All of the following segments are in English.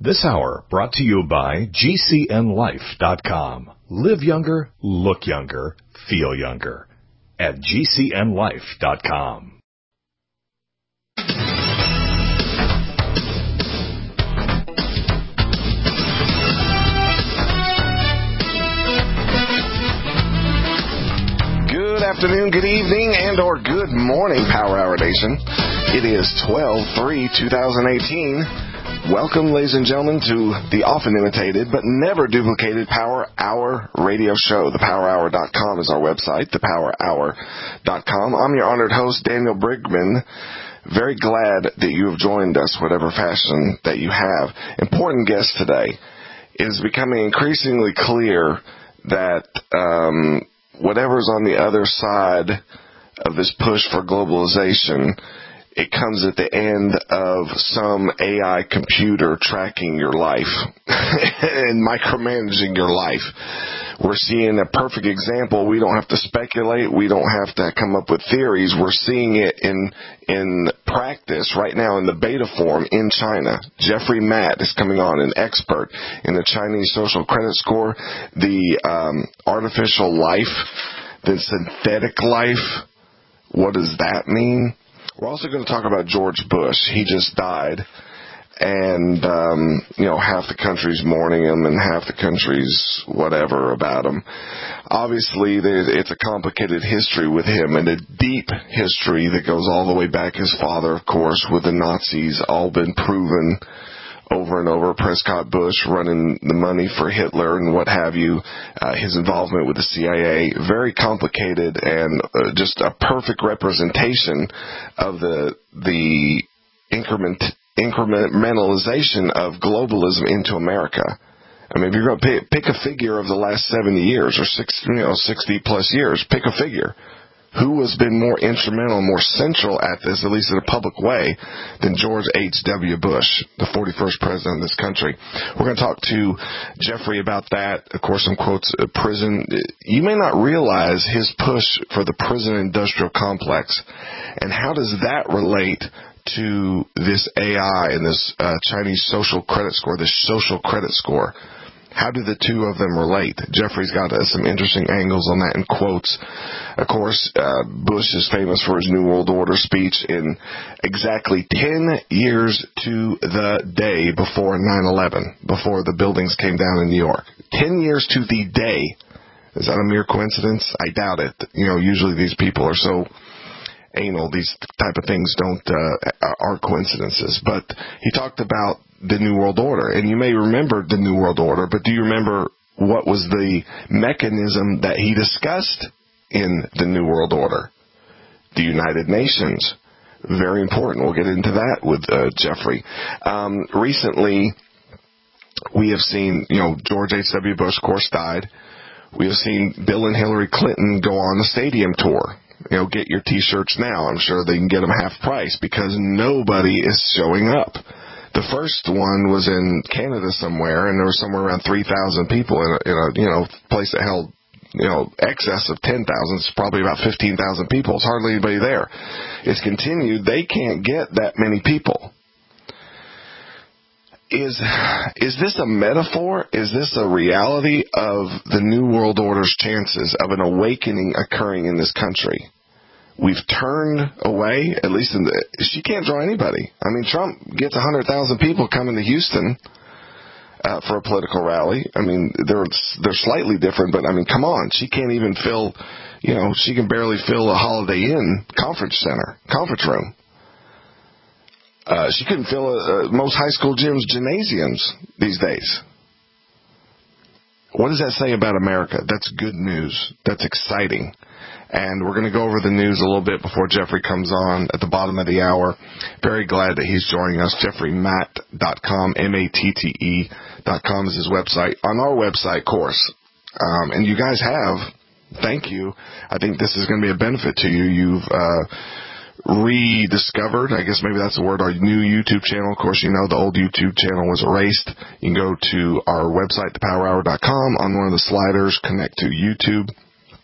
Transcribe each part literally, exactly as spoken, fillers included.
This hour brought to you by G C N life dot com. Live younger, look younger, feel younger at G C N life dot com. Good afternoon, good evening, and or good morning, Power Hour Nation. It is twelve three twenty eighteen. Welcome, ladies and gentlemen, to the often imitated but never duplicated Power Hour radio show. the power hour dot com is our website, the power hour dot com. I'm your honored host, Daniel Brigman. Very glad that you have joined us, whatever fashion that you have. Important guest today. It is becoming increasingly clear that um, whatever's on the other side of this push for globalization, it comes at the end of some A I computer tracking your life and micromanaging your life. We're seeing a perfect example. We don't have to speculate. We don't have to come up with theories. We're seeing it in in practice right now in the beta form in China. Jeffrey Matt is coming on, an expert in the Chinese social credit score, the um, artificial life, the synthetic life. What does that mean? We're also going to talk about George Bush. He just died, and, um, you know, half the country's mourning him and half the country's whatever about him. Obviously, it's a complicated history with him and a deep history that goes all the way back. His father, of course, with the Nazis, all been proven over and over. Prescott Bush running the money for Hitler and what have you, uh, his involvement with the C I A, very complicated and uh, just a perfect representation of the the increment incrementalization of globalism into America. I mean, if you're going to pick, pick a figure of the last seventy years or six, you know, sixty plus years, pick a figure. Who has been more instrumental, more central at this, at least in a public way, than George H W. Bush, the forty-first president of this country? We're going to talk to Jeffrey about that. Of course, some quotes, uh, prison. You may not realize his push for the prison industrial complex, and how does that relate to this A I and this uh, Chinese social credit score, this social credit score? How do the two of them relate? Jeffrey's got uh, some interesting angles on that and quotes. Of course, uh, Bush is famous for his New World Order speech in exactly ten years to the day before nine eleven, before the buildings came down in New York. Ten years to the day. Is that a mere coincidence? I doubt it. You know, usually these people are so anal. These type of things don't uh, are coincidences. But he talked about the New World Order, and you may remember the New World Order, but do you remember what was the mechanism that he discussed in the New World Order? The United Nations. Very important. We'll get into that with uh, Jeffrey. Um, recently, we have seen, you know, George H W. Bush, of course, died. We have seen Bill and Hillary Clinton go on the stadium tour. You know, get your T-shirts now. I'm sure they can get them half price because nobody is showing up. The first one was in Canada somewhere, and there was somewhere around three thousand people in a, in a you know place that held you know excess of ten thousand. It's probably about fifteen thousand people. It's hardly anybody there. It's continued. They can't get that many people. Is is this a metaphor? Is this a reality of the New World Order's chances of an awakening occurring in this country? We've turned away, at least in the, she can't draw anybody. I mean, Trump gets one hundred thousand people coming to Houston uh, for a political rally. I mean, they're, they're slightly different, but I mean, come on. She can't even fill, you know, she can barely fill a Holiday Inn conference center, conference room. Uh, she couldn't fill a, a, most high school gyms, gymnasiums these days. What does that say about America? That's good news. That's exciting. And we're going to go over the news a little bit before Jeffrey comes on at the bottom of the hour. Very glad that he's joining us. Jeffrey Matt dot com, M A T T E dot com is his website. On our website, of course, um, and you guys have, thank you. I think this is going to be a benefit to you. You've uh, rediscovered, I guess maybe that's the word, our new YouTube channel. Of course, you know the old YouTube channel was erased. You can go to our website, the power hour dot com. On one of the sliders, connect to YouTube.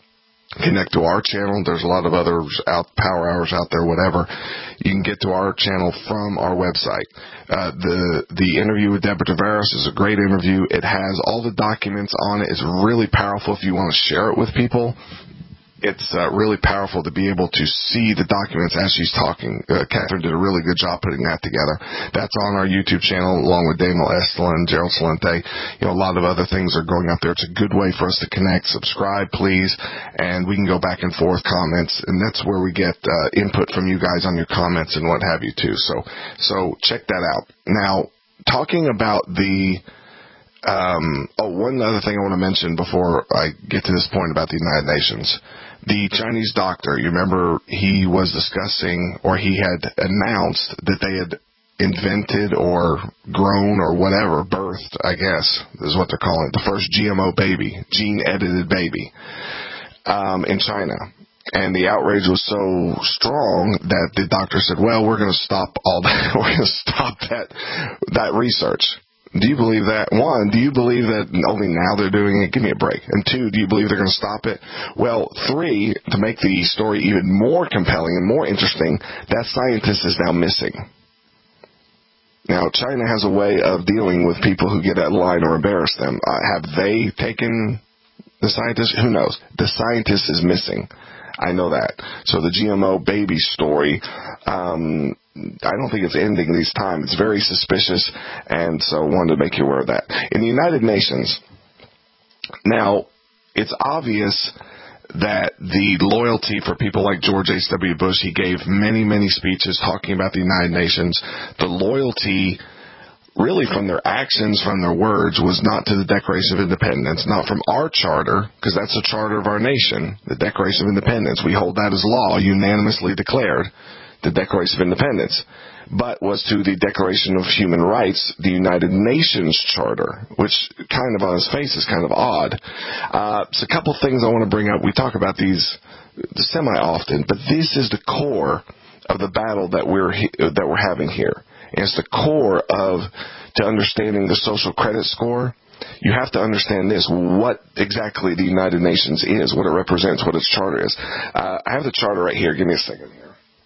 connect to our channel. There's a lot of others out, Power Hours out there, whatever. You can get to our channel from our website. Uh, the the interview with Deborah Tavares is a great interview. It has all the documents on it. It's really powerful if you want to share it with people. It's uh, really powerful to be able to see the documents as she's talking. Uh, Catherine did a really good job putting that together. That's on our YouTube channel, along with Damel Estlin, Gerald Salente. You know, a lot of other things are going up there. It's a good way for us to connect. Subscribe, please, and we can go back and forth comments, and that's where we get uh, input from you guys on your comments and what have you, too. So, so check that out. Now, talking about the Um, oh, one other thing I want to mention before I get to this point about the United Nations. The Chinese doctor, you remember he was discussing, or he had announced that they had invented or grown or whatever, birthed, I guess, is what they're calling it, the first G M O baby, gene-edited baby, um, in China. And the outrage was so strong that the doctor said, well, we're going to stop all that. We're going to stop that, that research. Do you believe that? One, do you believe that only now they're doing it? Give me a break. And two, do you believe they're going to stop it? Well, three, to make the story even more compelling and more interesting, that scientist is now missing. Now, China has a way of dealing with people who get out of line or embarrass them. Uh, have they taken the scientist? Who knows? The scientist is missing. I know that. So the G M O baby story, um, I don't think it's ending this time. It's very suspicious, and so I wanted to make you aware of that. In the United Nations, now, it's obvious that the loyalty for people like George H W. Bush, he gave many, many speeches talking about the United Nations. The loyalty, really from their actions, from their words, was not to the Declaration of Independence, not from our charter, because that's the charter of our nation, the Declaration of Independence. We hold that as law, unanimously declared, the Declaration of Independence, but was to the Declaration of Human Rights, the United Nations Charter, which kind of on its face is kind of odd. Uh, so a couple things I want to bring up. We talk about these semi-often, but this is the core of the battle that we're that we're having here. And it's the core of to understanding the social credit score. You have to understand this, what exactly the United Nations is, what it represents, what its charter is. Uh, I have the charter right here. Give me a second here.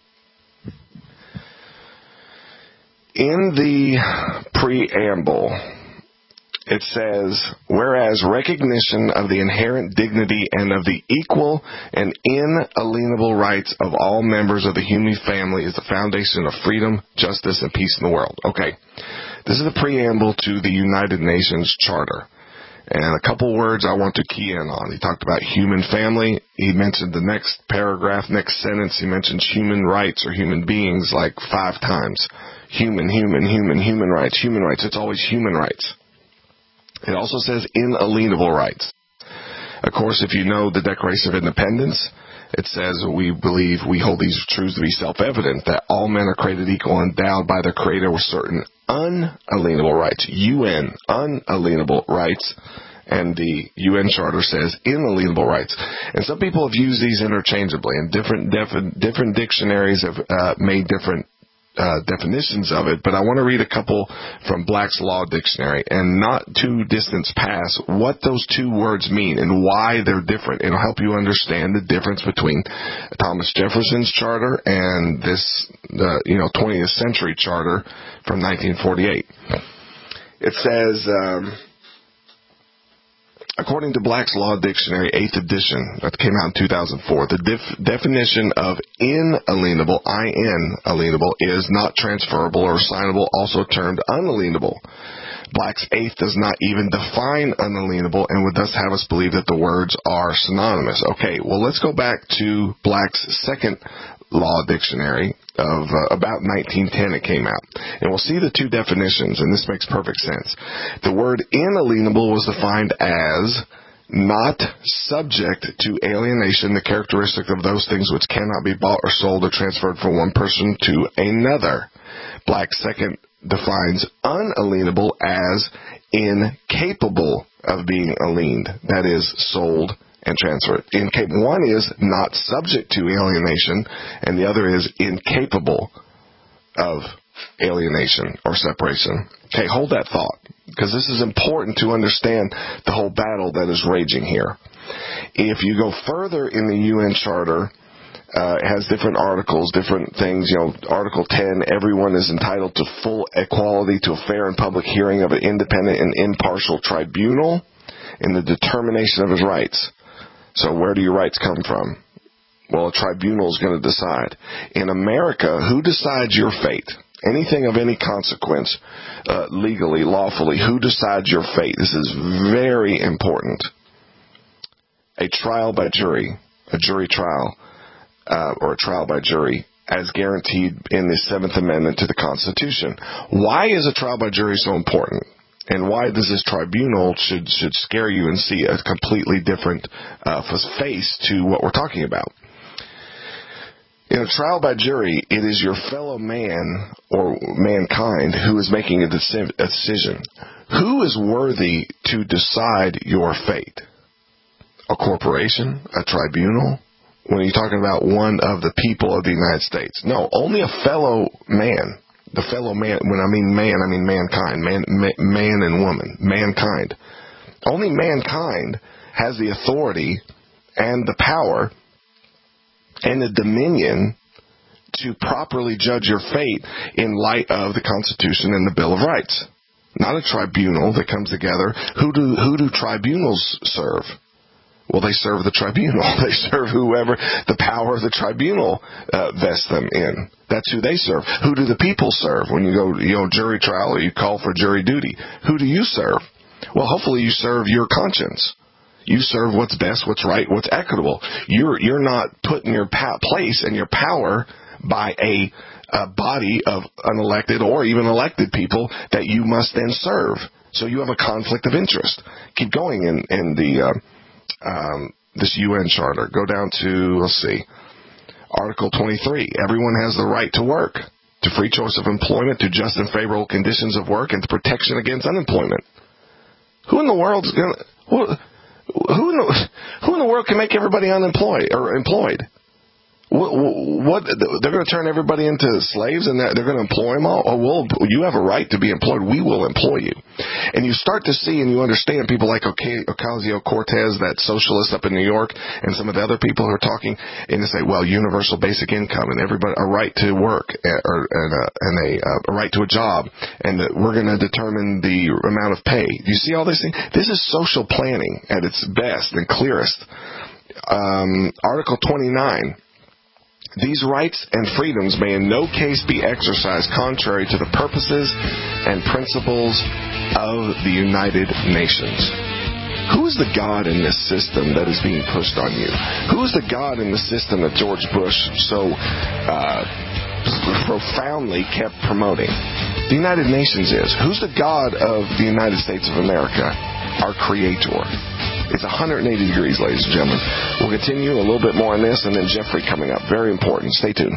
In the preamble, it says, whereas recognition of the inherent dignity and of the equal and inalienable rights of all members of the human family is the foundation of freedom, justice, and peace in the world. Okay, this is the preamble to the United Nations Charter. And a couple words I want to key in on. He talked about human family. He mentioned the next paragraph, next sentence, he mentions human rights or human beings like five times. Human, human, human, human rights, human rights. It's always human rights. It also says inalienable rights. Of course, if you know the Declaration of Independence, it says we believe, we hold these truths to be self-evident, that all men are created equal, endowed by their Creator with certain unalienable rights, U N, unalienable rights, and the U N Charter says inalienable rights. And some people have used these interchangeably, and different def- different dictionaries have uh, made different Uh, definitions of it, but I want to read a couple from Black's Law Dictionary, and not too distant past, what those two words mean and why they're different. It'll help you understand the difference between Thomas Jefferson's charter and this, uh, you know, twentieth century charter from nineteen forty-eight. It says, um, according to Black's Law Dictionary, eighth edition, that came out in two thousand four, the def- definition of inalienable, inalienable, is not transferable or assignable, also termed unalienable. Black's eighth does not even define unalienable and would thus have us believe that the words are synonymous. Okay, well, let's go back to Black's second Law Dictionary of uh, about nineteen ten it came out. And we'll see the two definitions, and this makes perfect sense. The word inalienable was defined as not subject to alienation, the characteristic of those things which cannot be bought or sold or transferred from one person to another. Black's second defines unalienable as incapable of being aliened, that is, sold and transfer it. Incapable. One is not subject to alienation, and the other is incapable of alienation or separation. Okay, hold that thought, because this is important to understand the whole battle that is raging here. If you go further in the U N Charter, uh, it has different articles, different things. You know, Article ten, everyone is entitled to full equality to a fair and public hearing of an independent and impartial tribunal in the determination of his rights. So where do your rights come from? Well, a tribunal is going to decide. In America, who decides your fate? Anything of any consequence, uh, legally, lawfully, who decides your fate? This is very important. A trial by jury, a jury trial, uh, or a trial by jury, as guaranteed in the Seventh Amendment to the Constitution. Why is a trial by jury so important? And why does this tribunal should should scare you and see a completely different uh, face to what we're talking about? In a trial by jury, it is your fellow man or mankind who is making a decision. Who is worthy to decide your fate? A corporation? A tribunal? When you're talking about one of the people of the United States. No, only a fellow man. The fellow man, when I mean man, I mean mankind. Man, man and woman. Mankind. Only mankind has the authority and the power and the dominion to properly judge your fate in light of the Constitution and the Bill of Rights. Not a tribunal that comes together. Who do who do tribunals serve? Well, they serve the tribunal. They serve whoever the power of the tribunal uh, vests them in. That's who they serve. Who do the people serve? When you go, you know, jury trial or you call for jury duty, who do you serve? Well, hopefully you serve your conscience. You serve what's best, what's right, what's equitable. You're you're not put in your pa- place and your power by a, a body of unelected or even elected people that you must then serve. So you have a conflict of interest. Keep going in in the uh, um, this U N Charter. Go down to let's see, Article twenty-three. Everyone has the right to work, to free choice of employment, to just and favorable conditions of work, and to protection against unemployment. Who in the world is going to... Well, Who in, the, who in the world can make everybody unemployed or employed? What, what they're going to turn everybody into slaves and they're going to employ them all? Oh, well, you have a right to be employed. We will employ you. And you start to see and you understand people like Ocasio-Cortez, that socialist up in New York, and some of the other people who are talking, and they say, well, universal basic income and everybody a right to work or and a, and a, a right to a job, and that we're going to determine the amount of pay. Do you see all these things? This is social planning at its best and clearest. Um, Article twenty-nine. These rights and freedoms may in no case be exercised contrary to the purposes and principles of the United Nations. Who is the God in this system that is being pushed on you? Who is the God in the system that George Bush so uh, profoundly kept promoting? The United Nations is. Who's the God of the United States of America? Our Creator. It's one hundred eighty degrees, ladies and gentlemen. We'll continue a little bit more on this, and then Jeffrey coming up. Very important. Stay tuned.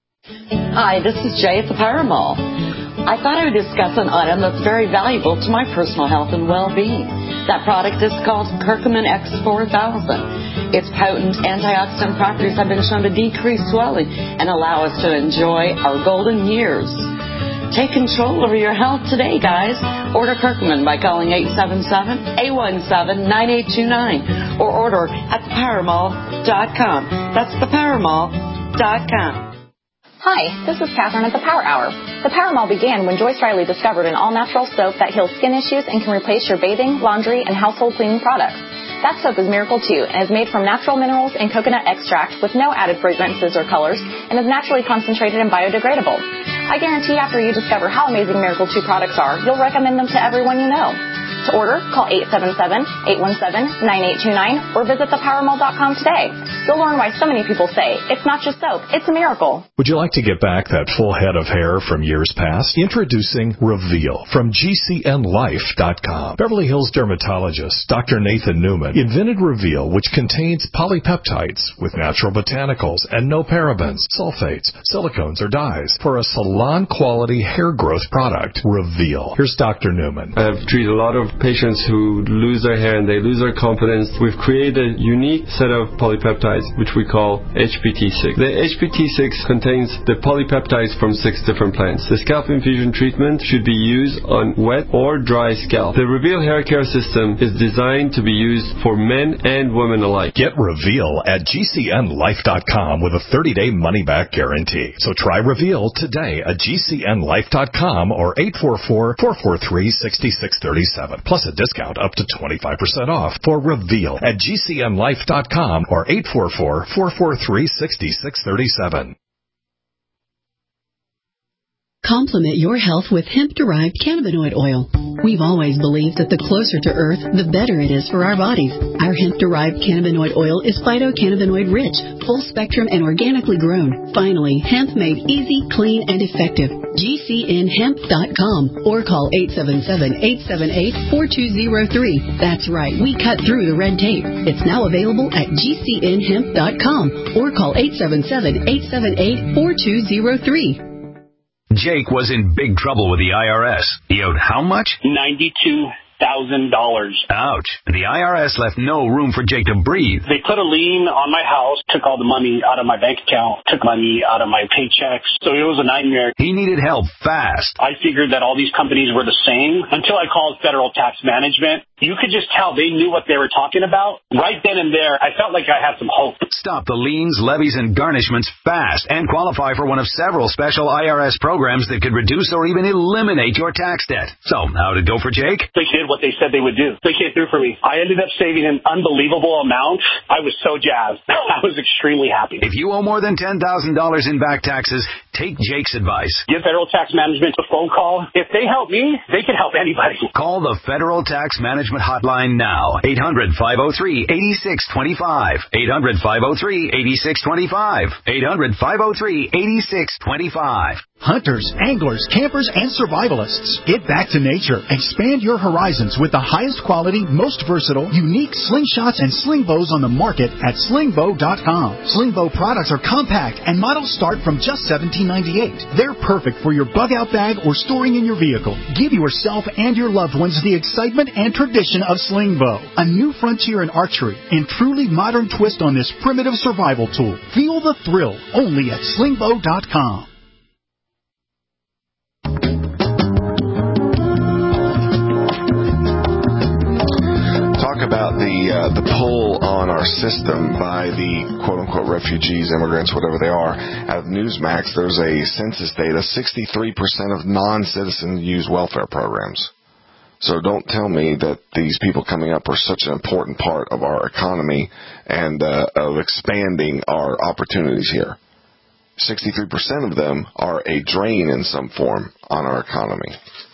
Hi, this is Jay at the Power Mall. I thought I would discuss an item that's very valuable to my personal health and well-being. That product is called Curcumin X four thousand. Its potent antioxidant properties have been shown to decrease swelling and allow us to enjoy our golden years. Take control over your health today, guys. Order Curcumin by calling eight seven seven, eight one seven, nine eight two nine or order at the power mall dot com. That's the power mall dot com. Hi, this is Catherine at the Power Hour. The Power Mall began when Joyce Riley discovered an all-natural soap that heals skin issues and can replace your bathing, laundry, and household cleaning products. That soap is Miracle two and is made from natural minerals and coconut extract with no added fragrances or colors and is naturally concentrated and biodegradable. I guarantee after you discover how amazing Miracle two products are, you'll recommend them to everyone you know. To order, call eight seven seven, eight one seven, nine eight two nine or visit the power mall dot com today. You'll learn why so many people say, it's not just soap, it's a miracle. Would you like to get back that full head of hair from years past? Introducing Reveal from G C N life dot com. Beverly Hills dermatologist Doctor Nathan Newman invented Reveal, which contains polypeptides with natural botanicals and no parabens, sulfates, silicones, or dyes for a salon-quality hair growth product. Reveal. Here's Doctor Newman. I've treated a lot of patients who lose their hair and they lose their confidence, we've created a unique set of polypeptides, which we call H P T six. The H P T six contains the polypeptides from six different plants. The scalp infusion treatment should be used on wet or dry scalp. The Reveal hair care system is designed to be used for men and women alike. Get Reveal at G C N life dot com with a thirty-day money-back guarantee. So try Reveal today at G C N life dot com or eight four four, four four three, six six three seven, plus a discount up to twenty-five percent off for Reveal at G C N life dot com or eight four four, four four three, six six three seven. Complement your health with hemp-derived cannabinoid oil. We've always believed that the closer to Earth, the better it is for our bodies. Our hemp-derived cannabinoid oil is phytocannabinoid-rich, full-spectrum, and organically grown. Finally, hemp made easy, clean, and effective. G C N hemp dot com or call eight seven seven, eight seven eight, four two zero three. That's right, we cut through the red tape. It's now available at G C N hemp dot com or call eight seven seven, eight seven eight, four two zero three. Jake was in big trouble with the I R S. He owed how much? ninety-two thousand dollars. Ouch. The I R S left no room for Jake to breathe. They put a lien on my house, took all the money out of my bank account, took money out of my paychecks. So it was a nightmare. He needed help fast. I figured that all these companies were the same until I called Federal Tax Management. You could just tell they knew what they were talking about. Right then and there, I felt like I had some hope. Stop the liens, levies, and garnishments fast and qualify for one of several special I R S programs that could reduce or even eliminate your tax debt. So, how'd it go for Jake? They did what they said they would do. They came through for me. I ended up saving an unbelievable amount. I was so jazzed. I was extremely happy. If you owe more than ten thousand dollars in back taxes, take Jake's advice. Give Federal Tax Management a phone call. If they help me, they can help anybody. Call the Federal Tax Management Hotline now. eight hundred, five oh three, eight six two five. eight hundred, five oh three, eight six two five. eight hundred, five oh three, eight six two five. Hunters, anglers, campers, and survivalists. Get back to nature. Expand your horizons with the highest quality, most versatile, unique slingshots and sling bows on the market at sling bow dot com. Sling bow products are compact and models start from just seventeen ninety-eight. They're perfect for your bug-out bag or storing in your vehicle. Give yourself and your loved ones the excitement and tradition of sling bow. A new frontier in archery and truly modern twist on this primitive survival tool. Feel the thrill only at sling bow dot com. About the uh, the pull on our system by the quote-unquote refugees, immigrants, whatever they are. Out of Newsmax, there's a census data, sixty-three percent of non-citizens use welfare programs. So don't tell me that these people coming up are such an important part of our economy and uh, of expanding our opportunities here. sixty-three percent of them are a drain in some form on our economy.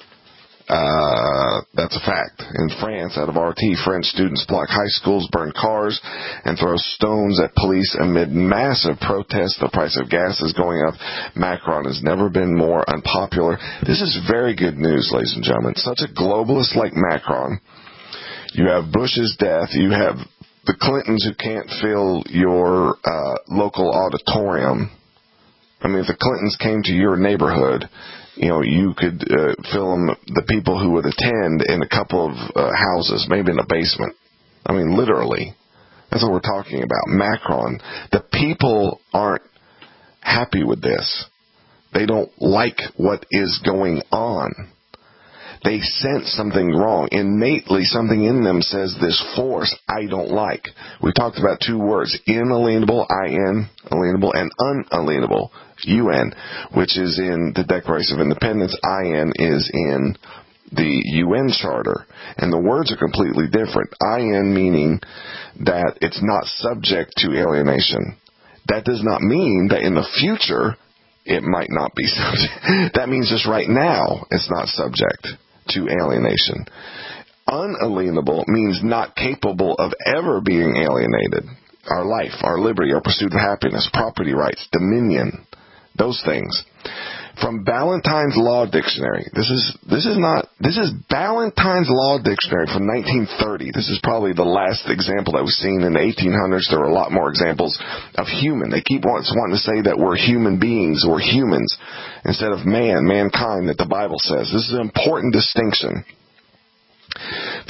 Uh, that's a fact. In France, out of R T, French students block high schools, burn cars, and throw stones at police amid massive protests. The price of gas is going up. Macron has never been more unpopular. This is very good news, ladies and gentlemen. Such a globalist like Macron. You have Bush's death. You have the Clintons who can't fill your uh, local auditorium. I mean, if the Clintons came to your neighborhood, you know, you could uh, fill them, the people who would attend, in a couple of uh, houses, maybe in a basement. I mean, literally. That's what we're talking about. Macron. The people aren't happy with this. They don't like what is going on. They sense something wrong. Innately, something in them says this force I don't like. We talked about two words, inalienable, I N, alienable, and unalienable, U N, which is in the Declaration of Independence. I N is in the U N Charter. And the words are completely different. I N meaning that it's not subject to alienation. That does not mean that in the future it might not be subject. That means just right now it's not subject to alienation. Unalienable means not capable of ever being alienated. Our life, our liberty, our pursuit of happiness, property rights, dominion, those things. From Ballantyne's Law Dictionary. This is this is not this is Ballantyne's Law Dictionary from nineteen thirty. This is probably the last example that was seen in the eighteen hundreds. There were a lot more examples of human. They keep wanting to say that we're human beings or humans instead of man, mankind that the Bible says. This is an important distinction.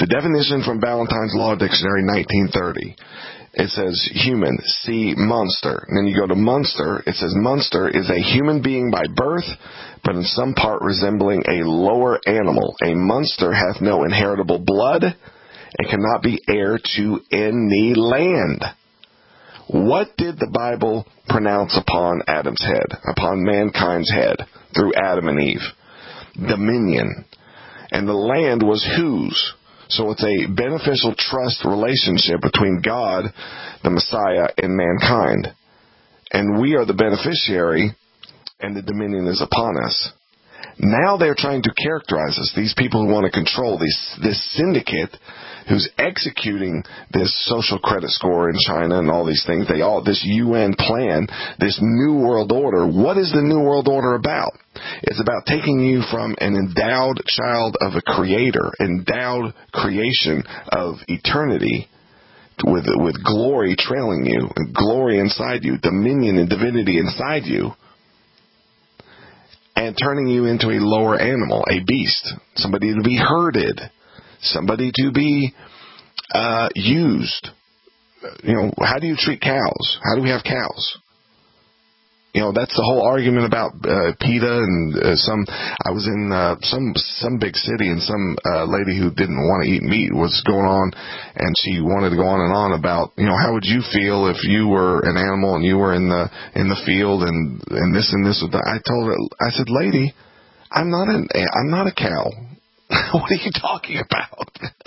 The definition from Ballantyne's Law Dictionary, nineteen thirty. It says human, see Munster. And then you go to Munster. It says Munster is a human being by birth, but in some part resembling a lower animal. A Munster hath no inheritable blood and cannot be heir to any land. What did the Bible pronounce upon Adam's head, upon mankind's head, through Adam and Eve? Dominion. And the land was whose? So it's a beneficial trust relationship between God, the Messiah, and mankind. And we are the beneficiary, and the dominion is upon us. Now they're trying to characterize us, these people who want to control this, this syndicate who's executing this social credit score in China and all these things. They all, this U N plan, this New World Order. What is the New World Order about? It's about taking you from an endowed child of a creator, endowed creation of eternity, with, with glory trailing you, and glory inside you, dominion and divinity inside you, and turning you into a lower animal, a beast, somebody to be herded, somebody to be uh, used. You know, how do you treat cows? How do we have cows? You know, that's the whole argument about uh, PETA and uh, some. I was in uh, some some big city, and some uh, lady who didn't want to eat meat was going on, and she wanted to go on and on about, you know, how would you feel if you were an animal and you were in the in the field and and this and this. I told her, I said, lady, I'm not an I'm not a cow. What are you talking about?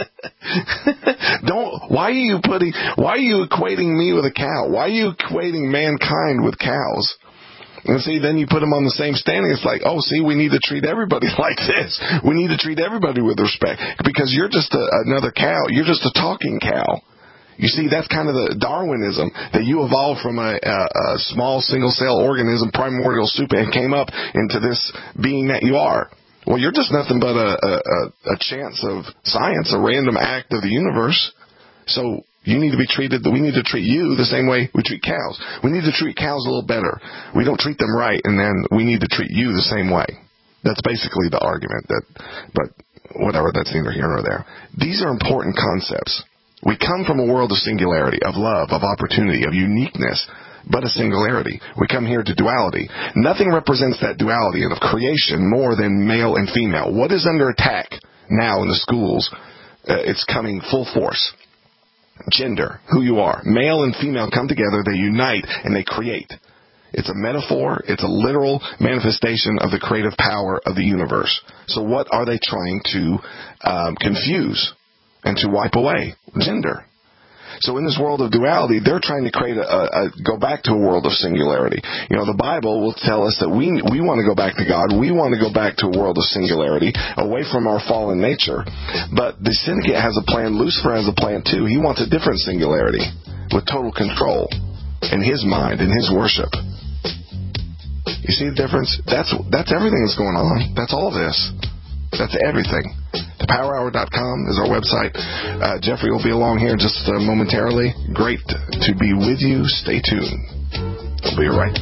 Don't. Why are you putting? Why are you equating me with a cow? Why are you equating mankind with cows? And see, then you put them on the same standing. It's like, oh, see, we need to treat everybody like this. We need to treat everybody with respect, because you're just a, another cow. You're just a talking cow. You see, that's kind of the Darwinism, that you evolved from a, a, a small single-cell organism, primordial soup, and came up into this being that you are. Well, you're just nothing but a, a, a chance of science, a random act of the universe. So you need to be treated, we need to treat you the same way we treat cows. We need to treat cows a little better. We don't treat them right, and then we need to treat you the same way. That's basically the argument. That, but whatever, that's neither here nor there. These are important concepts. We come from a world of singularity, of love, of opportunity, of uniqueness, but a singularity. We come here to duality. Nothing represents that duality and of creation more than male and female. What is under attack now in the schools? Uh, it's coming full force. Gender, who you are. Male and female come together, they unite, and they create. It's a metaphor, it's a literal manifestation of the creative power of the universe. So what are they trying to um, confuse and to wipe away? Gender. So in this world of duality, they're trying to create a, a, a go back to a world of singularity. You know, the Bible will tell us that we we want to go back to God. We want to go back to a world of singularity, away from our fallen nature. But the syndicate has a plan. Lucifer has a plan too. He wants a different singularity with total control in his mind, in his worship. You see the difference? That's that's everything that's going on. That's all this. That's everything. the power hour dot com is our website. Uh, Jeffrey will be along here just uh, momentarily. Great to be with you. Stay tuned. We'll be right.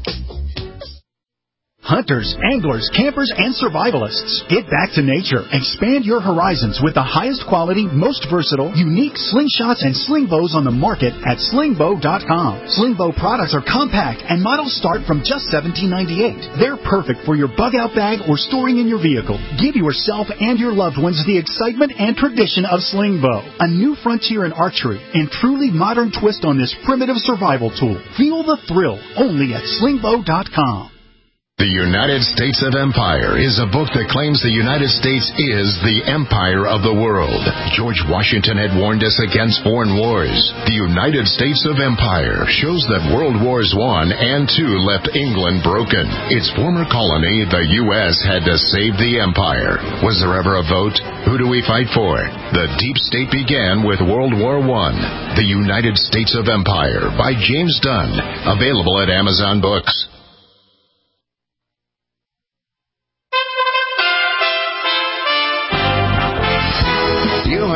Hunters, anglers, campers, and survivalists. Get back to nature. Expand your horizons with the highest quality, most versatile, unique slingshots and sling bows on the market at sling bow dot com. Sling bow products are compact and models start from just seventeen ninety-eight. They're perfect for your bug-out bag or storing in your vehicle. Give yourself and your loved ones the excitement and tradition of sling bow. A new frontier in archery and truly modern twist on this primitive survival tool. Feel the thrill only at sling bow dot com. The United States of Empire is a book that claims the United States is the empire of the world. George Washington had warned us against foreign wars. The United States of Empire shows that World Wars One and Two left England broken. Its former colony, the U S, had to save the empire. Was there ever a vote? Who do we fight for? The deep state began with World War One. The United States of Empire by James Dunn. Available at Amazon Books.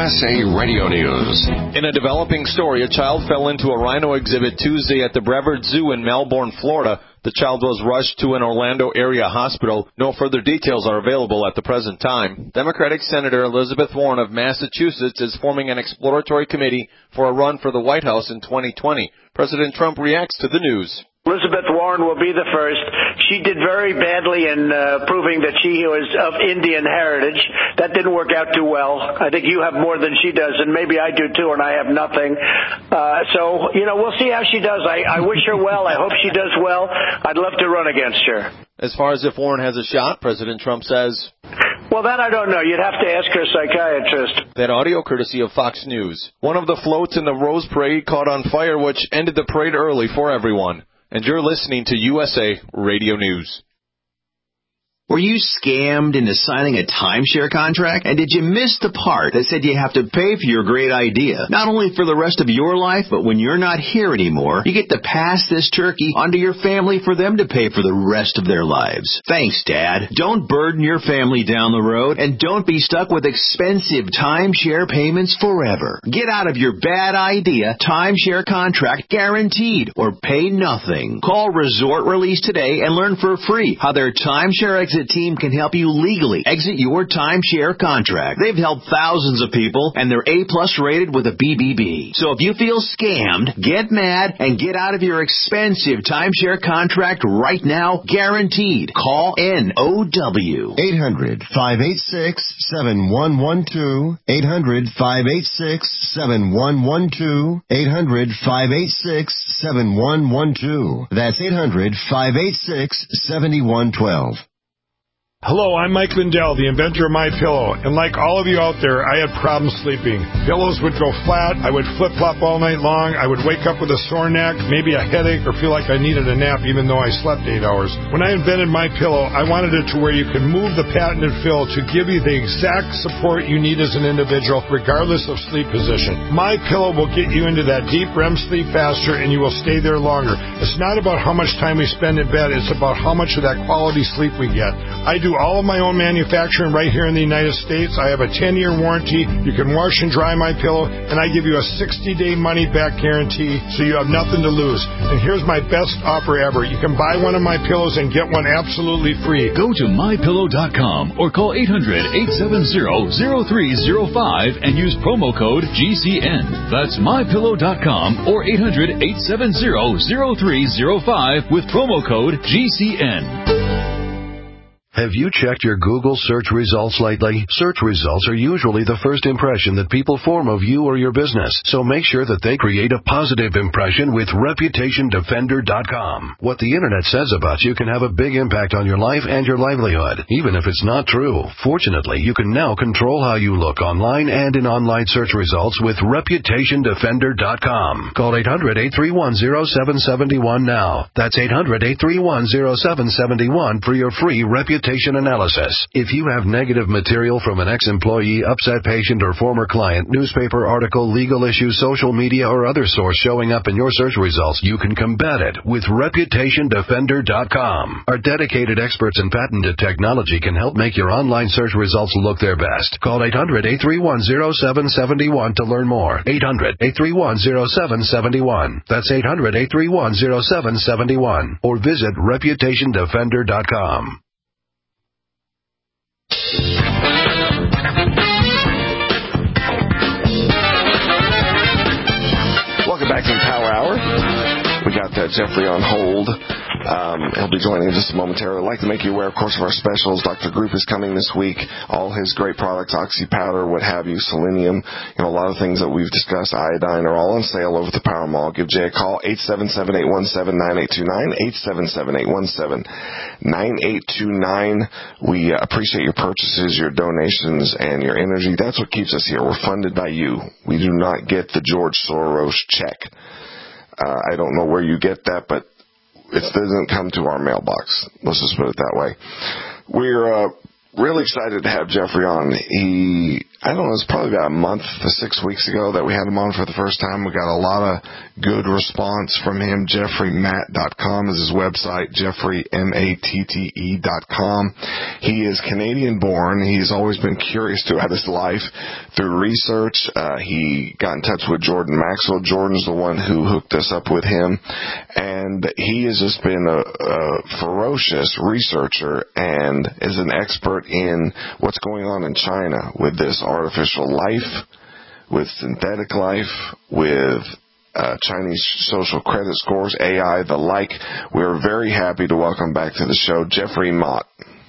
S A Radio News. In a developing story, a child fell into a rhino exhibit Tuesday at the Brevard Zoo in Melbourne, Florida. The child was rushed to an Orlando area hospital. No further details are available at the present time. Democratic Senator Elizabeth Warren of Massachusetts is forming an exploratory committee for a run for the White House in twenty twenty. President Trump reacts to the news. Elizabeth Warren will be the first. She did very badly in uh, proving that she was of Indian heritage. That didn't work out too well. I think you have more than she does, and maybe I do too, and I have nothing. Uh, so, you know, we'll see how she does. I, I wish her well. I hope she does well. I'd love to run against her. As far as if Warren has a shot, President Trump says, well, that I don't know. You'd have to ask her psychiatrist. That audio courtesy of Fox News. One of the floats in the Rose Parade caught on fire, which ended the parade early for everyone. And you're listening to U S A Radio News. Were you scammed into signing a timeshare contract? And did you miss the part that said you have to pay for your great idea? Not only for the rest of your life, but when you're not here anymore, you get to pass this turkey onto your family for them to pay for the rest of their lives. Thanks, Dad. Don't burden your family down the road, and don't be stuck with expensive timeshare payments forever. Get out of your bad idea timeshare contract guaranteed, or pay nothing. Call Resort Release today and learn for free how their timeshare exit team can help you legally exit your timeshare contract. They've helped thousands of people, and they're A-plus rated with a B B B. So if you feel scammed, get mad and get out of your expensive timeshare contract right now, guaranteed. Call N O W. eight hundred, five eight six, seven one one two. eight hundred, five eight six, seven one one two. eight hundred, five eight six, seven one one two. That's eight hundred, five eight six, seven one one two. Hello, I'm Mike Lindell, the inventor of MyPillow, and like all of you out there, I had problems sleeping. Pillows would go flat, I would flip-flop all night long, I would wake up with a sore neck, maybe a headache, or feel like I needed a nap even though I slept eight hours. When I invented MyPillow, I wanted it to where you could move the patented fill to give you the exact support you need as an individual, regardless of sleep position. MyPillow will get you into that deep R E M sleep faster, and you will stay there longer. It's not about how much time we spend in bed, it's about how much of that quality sleep we get. I do all of my own manufacturing right here in the United States. I have a ten-year warranty. You can wash and dry my pillow, and I give you a sixty-day money-back guarantee, so you have nothing to lose. And here's my best offer ever. You can buy one of my pillows and get one absolutely free. Go to my pillow dot com or call eight hundred, eight seven zero, zero three zero five and use promo code G C N. That's my pillow dot com or eight hundred, eight seven zero, zero three zero five with promo code G C N. Have you checked your Google search results lately? Search results are usually the first impression that people form of you or your business, so make sure that they create a positive impression with reputation defender dot com. What the Internet says about you can have a big impact on your life and your livelihood, even if it's not true. Fortunately, you can now control how you look online and in online search results with reputation defender dot com. Call eight hundred, eight three one, zero seven seven one now. That's eight hundred, eight three one, zero seven seven one for your free reputation analysis. If you have negative material from an ex-employee, upset patient, or former client, newspaper article, legal issue, social media, or other source showing up in your search results, you can combat it with reputation defender dot com. Our dedicated experts in patented technology can help make your online search results look their best. Call eight hundred, eight three one, zero seven seven one to learn more. eight hundred, eight three one, zero seven seven one. That's eight hundred, eight three one, zero seven seven one. Or visit reputation defender dot com. Welcome back to the Power Hour. We got uh, Jeffrey on hold. Um, he'll be joining in just momentarily. I'd like to make you aware, of course, of our specials. Doctor Group is coming this week. All his great products, Oxy Powder, what have you, selenium, you know, a lot of things that we've discussed, iodine, are all on sale over at the Power Mall. Give Jay a call, eight seven seven, eight one seven, nine eight two nine, eight seven seven, eight one seven, nine eight two nine. We uh, appreciate your purchases, your donations, and your energy. That's what keeps us here. We're funded by you. We do not get the George Soros check. Uh, I don't know where you get that, but it doesn't come to our mailbox. Let's just put it that way. We're uh, really excited to have Jeffrey on. He, I don't know, it's probably about a month to six weeks ago that we had him on for the first time. We got a lot of good response from him. Jeffrey Matt dot com is his website, Jeffrey M A T T E dot com. He is Canadian-born. He's always been curious throughout his life through research. Uh, he got in touch with Jordan Maxwell. Jordan's the one who hooked us up with him, and he has just been a, a ferocious researcher and is an expert in what's going on in China with this artificial life, with synthetic life, with uh, Chinese social credit scores, A I, the like. We're very happy to welcome back to the show Jeffrey Mott.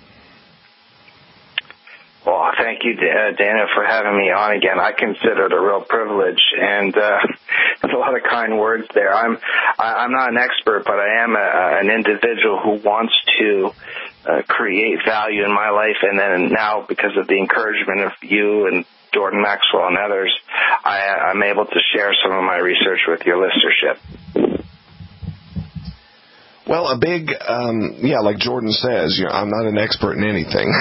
Well, thank you, Dana, for having me on again. I consider it a real privilege, and uh, there's a lot of kind words there. I'm I, I'm not an expert, but I am a, an individual who wants to uh, create value in my life, and then now, because of the encouragement of you and Jordan Maxwell and others, I, I'm able to share some of my research with your listenership. Well, a big, um, yeah, like Jordan says, you know, I'm not an expert in anything.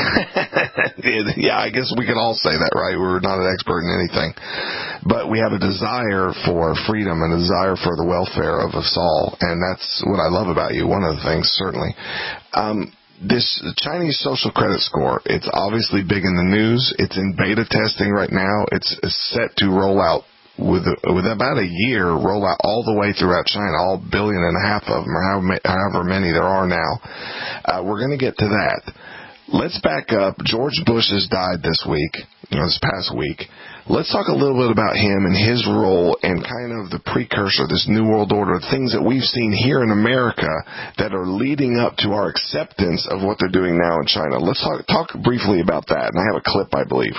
Yeah, I guess we could all say that, right? We're not an expert in anything. But we have a desire for freedom and a desire for the welfare of us all. And that's what I love about you, one of the things, certainly. Um, this Chinese social credit score, it's obviously big in the news. It's in beta testing right now. It's set to roll out with with about a year, roll out all the way throughout China, all billion and a half of them, or however, however many there are now. Uh, we're going to get to that. Let's back up. George Bush has died this week, you know, this past week. Let's talk a little bit about him and his role and kind of the precursor, this New World Order, things that we've seen here in America that are leading up to our acceptance of what they're doing now in China. Let's talk, talk briefly about that, and I have a clip, I believe.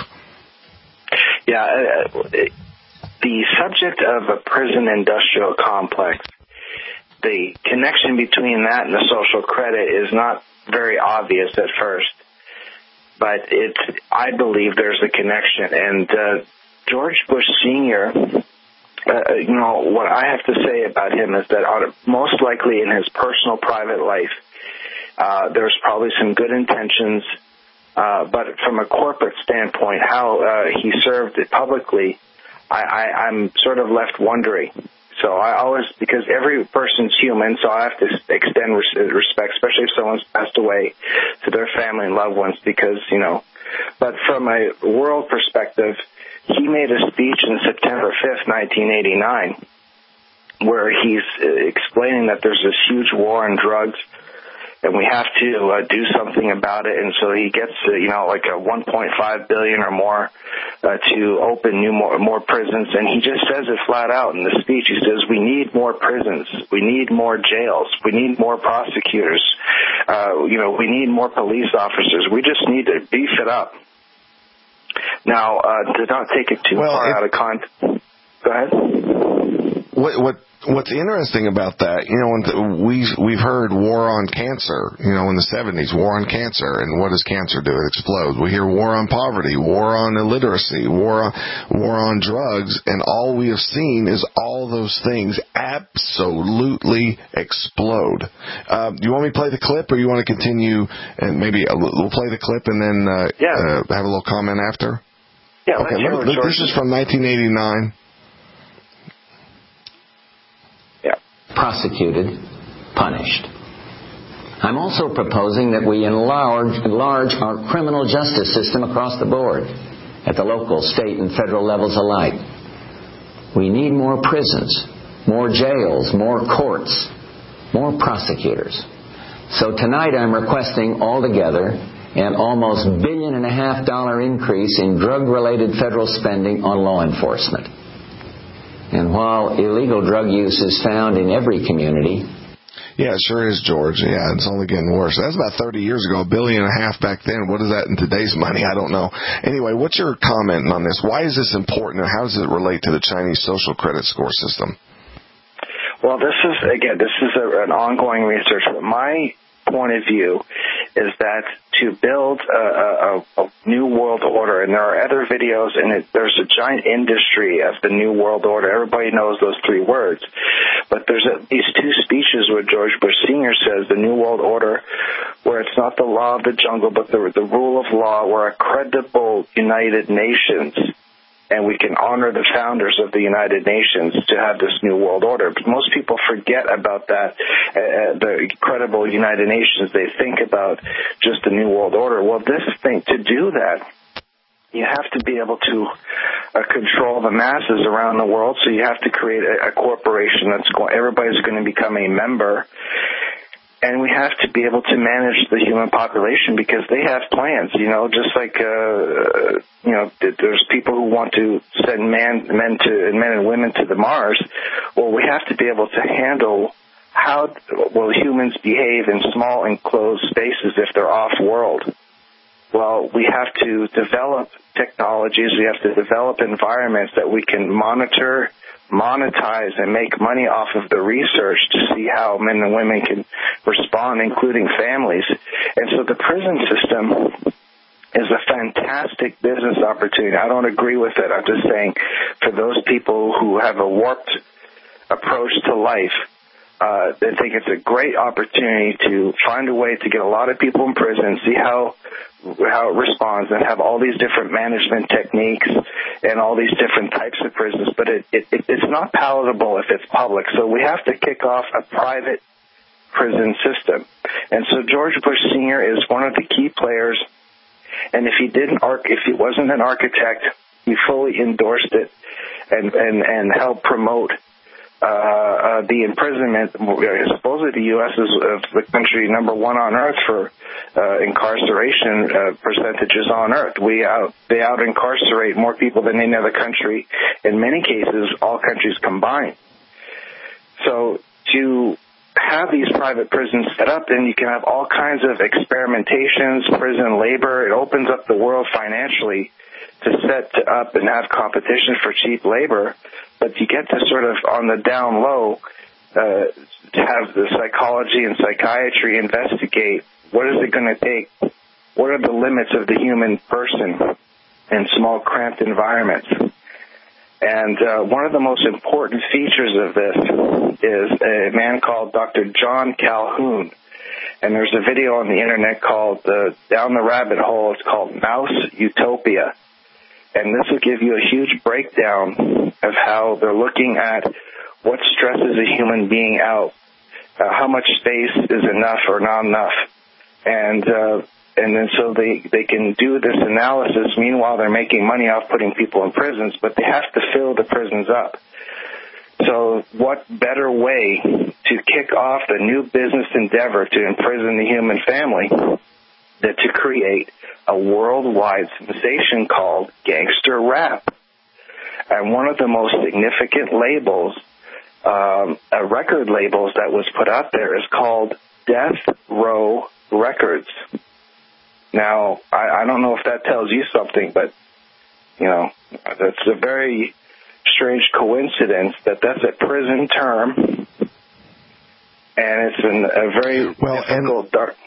Yeah, uh, it- the subject of a prison industrial complex, the connection between that and the social credit is not very obvious at first, but it's, I believe there's a connection. And uh, George Bush Senior, uh, you know, what I have to say about him is that on, most likely in his personal private life, uh, there's probably some good intentions, uh, but from a corporate standpoint, how uh, he served it publicly, I, I, I'm sort of left wondering. So I always, because every person's human, so I have to extend respect, especially if someone's passed away, to their family and loved ones, because, you know. But from a world perspective, he made a speech on September fifth, nineteen eighty-nine, where he's explaining that there's this huge war on drugs, and we have to uh, do something about it. And so he gets, uh, you know, like a one point five billion dollars or more uh, to open new more, more prisons. And he just says it flat out in the speech. He says, we need more prisons. We need more jails. We need more prosecutors. Uh, you know, we need more police officers. We just need to beef it up. Now, uh, to not take it too well, far it, out of context. Go ahead. What, what, What's interesting about that, you know, we we've heard war on cancer, you know, in the seventies, war on cancer, and what does cancer do? It explodes. We hear war on poverty, war on illiteracy, war on war on drugs, and all we have seen is all those things absolutely explode. Uh, do you want me to play the clip, or you want to continue? And maybe we'll play the clip and then uh, yeah. uh, have a little comment after. Yeah. Okay. Let me, this is from nineteen eighty-nine. Prosecuted, punished. I'm also proposing that we enlarge, enlarge our criminal justice system across the board, at the local, state, and federal levels alike. We need more prisons, more jails, more courts, more prosecutors. So tonight I'm requesting altogether an almost billion and a half dollar increase in drug-related federal spending on law enforcement. And while illegal drug use is found in every community... Yeah, it sure is, George. Yeah, it's only getting worse. That's about thirty years ago, a billion and a half back then. What is that in today's money? I don't know. Anyway, what's your comment on this? Why is this important, and how does it relate to the Chinese social credit score system? Well, this is, again, this is a, an ongoing research. But my point of view is that to build a, a, a new world order, and there are other videos, and it, there's a giant industry of the new world order. Everybody knows those three words. But there's a, these two speeches where George Bush Senior says the new world order, where it's not the law of the jungle, but the, the rule of law, we're a credible United Nations, and we can honor the founders of the United Nations to have this new world order. But most people forget about that, uh, the credible United Nations. They think about just the new world order. Well, this thing, to do that, you have to be able to uh, control the masses around the world. So you have to create a, a corporation that's going, everybody's going to become a member. And we have to be able to manage the human population because they have plans, you know, just like, uh, you know, there's people who want to send man, men to, men and women to the Mars. Well, we have to be able to handle how will humans behave in small enclosed spaces if they're off-world. Well, we have to develop technologies, we have to develop environments that we can monitor, monetize, and make money off of the research to see how men and women can respond, including families. And so the prison system is a fantastic business opportunity. I don't agree with it. I'm just saying for those people who have a warped approach to life, Uh, they think it's a great opportunity to find a way to get a lot of people in prison, see how how it responds, and have all these different management techniques and all these different types of prisons. But it, it, it it's not palatable if it's public. So we have to kick off a private prison system. And so George Bush Senior is one of the key players. And if he didn't, if he wasn't an architect, he fully endorsed it and and and helped promote Uh, uh, the imprisonment. Supposedly the U S is uh, the country number one on earth for uh, incarceration uh, percentages on earth. We out, they out incarcerate more people than any other country. In many cases, all countries combined. So to have these private prisons set up, then you can have all kinds of experimentations, prison labor. It opens up the world financially to set up and have competition for cheap labor. But you get to sort of on the down low uh, have the psychology and psychiatry investigate what is it going to take, what are the limits of the human person in small cramped environments. And uh, one of the most important features of this is a man called Doctor John Calhoun. And there's a video on the internet called uh, Down the Rabbit Hole. It's called Mouse Utopia. And this will give you a huge breakdown of how they're looking at what stresses a human being out, uh, how much space is enough or not enough. And uh, and then so they, they can do this analysis. Meanwhile, they're making money off putting people in prisons, but they have to fill the prisons up. So what better way to kick off a new business endeavor to imprison the human family than to create a worldwide sensation called gangster rap. And one of the most significant labels, um, uh, record labels that was put out there is called Death Row Records. Now, I, I don't know if that tells you something, but, you know, that's a very strange coincidence that that's a prison term, and it's an, a very well, difficult, and- dark...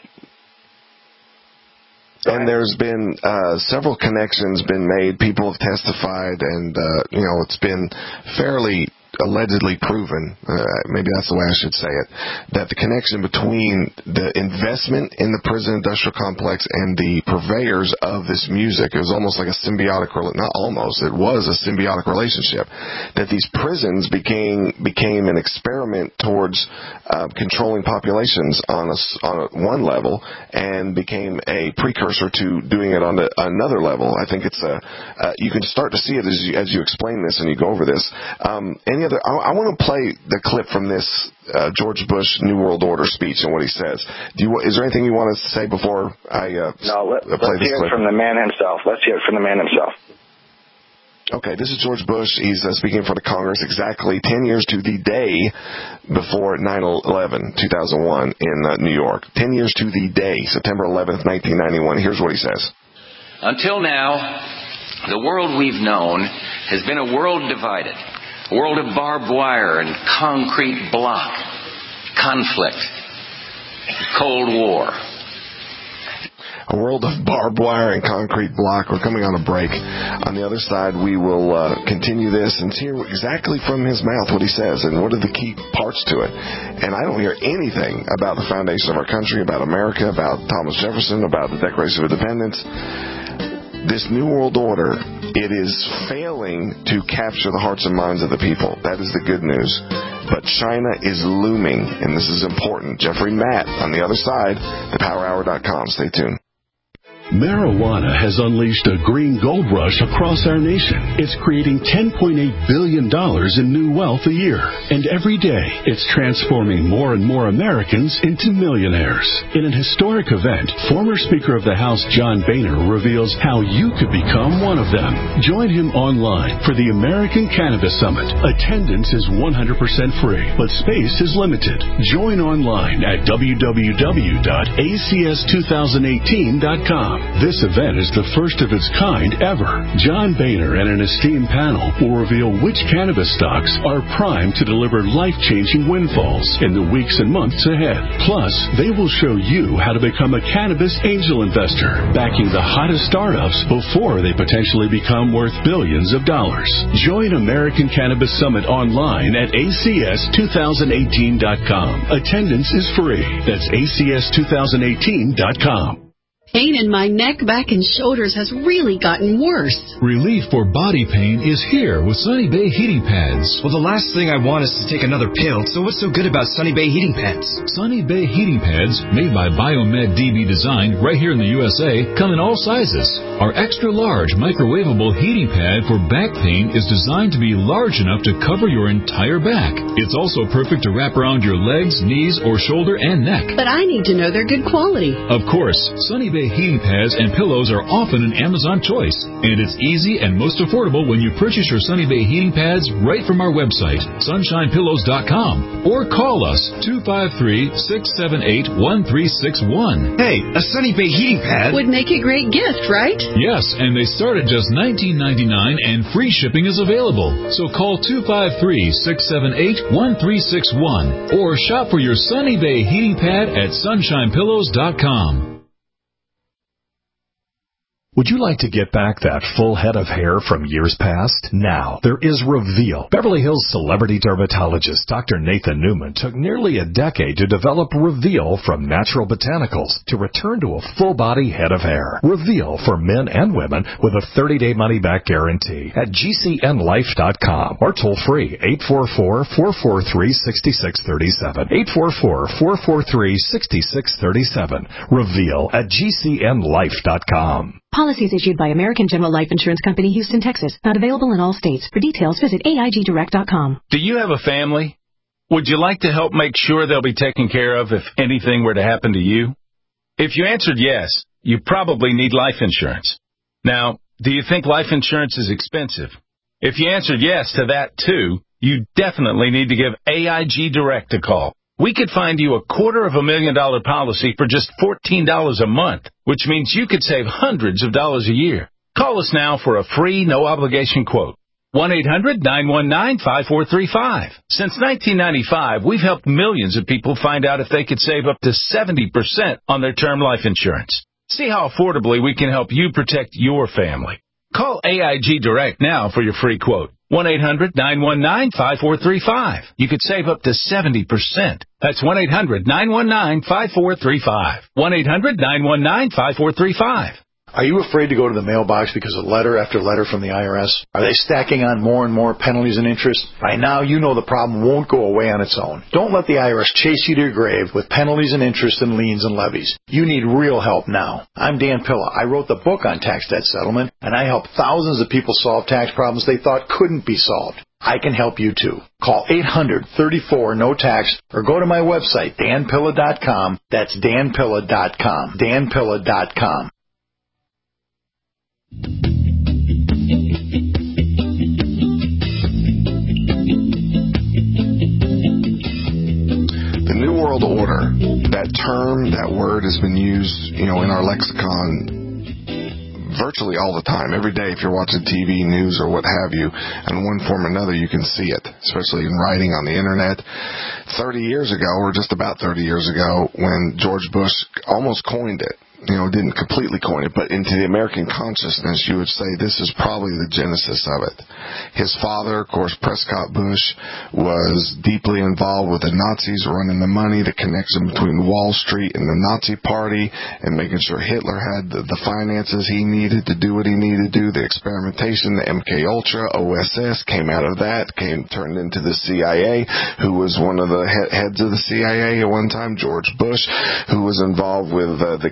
And there's been uh, several connections been made. People have testified, and uh, you know it's been fairly allegedly proven, uh, maybe that's the way I should say it, that the connection between the investment in the prison industrial complex and the purveyors of this music is almost like a symbiotic, not almost, it was a symbiotic relationship, that these prisons became became an experiment towards uh, controlling populations on a, on a, one level, and became a precursor to doing it on the, another level. I think it's a, uh, you can start to see it as you, as you explain this and you go over this. Um, any other, I, I want to play the clip from this uh, George Bush New World Order speech and what he says. Do you, is there anything you want to say before I uh, no, let, play let's this hear clip? it from the man himself. Let's hear it from the man himself. Okay, this is George Bush. He's uh, speaking in front of Congress exactly ten years to the day before nine eleven, two thousand one in uh, New York. ten years to the day, September eleventh, nineteen ninety-one. Here's what he says. Until now, the world we've known has been a world divided, a world of barbed wire and concrete block, conflict, Cold War. A world of barbed wire and concrete block. We're coming on a break. On the other side, we will uh, continue this and hear exactly from his mouth what he says and what are the key parts to it. And I don't hear anything about the foundation of our country, about America, about Thomas Jefferson, about the Declaration of Independence. This New World Order, it is failing to capture the hearts and minds of the people. That is the good news. But China is looming, and this is important. Jeffrey Matt on the other side, the power hour dot com. Stay tuned. Marijuana has unleashed a green gold rush across our nation. It's creating ten point eight billion dollars in new wealth a year. And every day, it's transforming more and more Americans into millionaires. In an historic event, former Speaker of the House John Boehner reveals how you could become one of them. Join him online for the American Cannabis Summit. Attendance is one hundred percent free, but space is limited. Join online at w w w dot a c s two thousand eighteen dot com. This event is the first of its kind ever. John Boehner and an esteemed panel will reveal which cannabis stocks are primed to deliver life-changing windfalls in the weeks and months ahead. Plus, they will show you how to become a cannabis angel investor, backing the hottest startups before they potentially become worth billions of dollars. Join American Cannabis Summit online at a c s two thousand eighteen dot com. Attendance is free. That's a c s two thousand eighteen dot com. Pain in my neck, back, and shoulders has really gotten worse. Relief for body pain is here with Sunny Bay Heating Pads. Well, the last thing I want is to take another pill, so what's so good about Sunny Bay Heating Pads? Sunny Bay Heating Pads, made by Biomed D B Design right here in the U S A, come in all sizes. Our extra-large microwavable heating pad for back pain is designed to be large enough to cover your entire back. It's also perfect to wrap around your legs, knees, or shoulder and neck. But I need to know they're good quality. Of course, Sunny Bay Heating Pads and pillows are often an Amazon choice, and it's easy and most affordable when you purchase your Sunny Bay Heating Pads right from our website, sunshine pillows dot com, or call us two five three, six seven eight, one three six one. Hey, a Sunny Bay Heating Pad would make a great gift, right? Yes, and they start at just nineteen ninety-nine and free shipping is available. So call two five three, six seven eight, one three six one or shop for your Sunny Bay Heating Pad at sunshine pillows dot com. Would you like to get back that full head of hair from years past? Now, there is Reveal. Beverly Hills celebrity dermatologist Doctor Nathan Newman took nearly a decade to develop Reveal from natural botanicals to return to a full-body head of hair. Reveal for men and women with a thirty-day money-back guarantee at g c n life dot com or toll-free eight four four, four four three, six six three seven. eight four four, four four three, six six three seven. Reveal at g c n life dot com. Policies issued by American General Life Insurance Company, Houston, Texas. Not available in all states. For details, visit A I G direct dot com. Do you have a family? Would you like to help make sure they'll be taken care of if anything were to happen to you? If you answered yes, you probably need life insurance. Now, do you think life insurance is expensive? If you answered yes to that too, you definitely need to give A I G Direct a call. We could find you a quarter of a million dollar policy for just fourteen dollars a month, which means you could save hundreds of dollars a year. Call us now for a free, no-obligation quote. one eight hundred, nine one nine, five four three five. Since nineteen ninety-five, we've helped millions of people find out if they could save up to seventy percent on their term life insurance. See how affordably we can help you protect your family. Call A I G Direct now for your free quote. one eight hundred, nine one nine, five four three five. You could save up to seventy percent. That's one eight hundred, nine one nine, five four three five. one eight hundred, nine one nine, five four three five. Are you afraid to go to the mailbox because of letter after letter from the I R S? Are they stacking on more and more penalties and interest? By now, you know the problem won't go away on its own. Don't let the I R S chase you to your grave with penalties and interest and liens and levies. You need real help now. I'm Dan Pilla. I wrote the book on tax debt settlement, and I help thousands of people solve tax problems they thought couldn't be solved. I can help you too. Call eight hundred, thirty-four, no tax or go to my website, dan pilla dot com. That's dan pilla dot com. dan pilla dot com. The New World Order, that term, that word has been used, you know, in our lexicon virtually all the time. Every day, if you're watching T V, news, or what have you, in one form or another, you can see it, especially in writing on the internet. thirty years ago, or just about thirty years ago, when George Bush almost coined it, you know, didn't completely coin it, but into the American consciousness, you would say this is probably the genesis of it. His father, of course, Prescott Bush, was deeply involved with the Nazis, running the money, the connection between Wall Street and the Nazi Party, and making sure Hitler had the, the finances he needed to do what he needed to do. The experimentation, the M K Ultra, O S S came out of that, came turned into the C I A, who was one of the he- heads of the C I A at one time, George Bush, who was involved with uh, the Kennedy